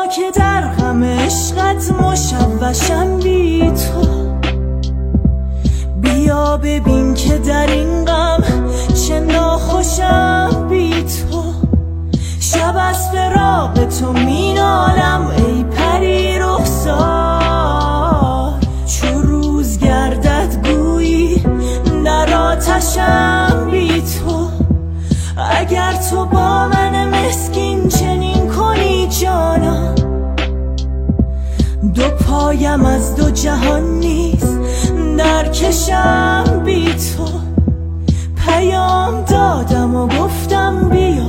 که در غم عشقت مشوشم بی تو. بیا ببین که در این غم چه ناخوشم بی تو. شب از فراق تو مینالم ای پری رخسار، چو روز گردد گویی در آتشم بی تو. اگر تو با من مسکین چنین کنی جانا، دو پایم از دو جهان نیز در کشم بی تو. پیام دادم و گفتم بیا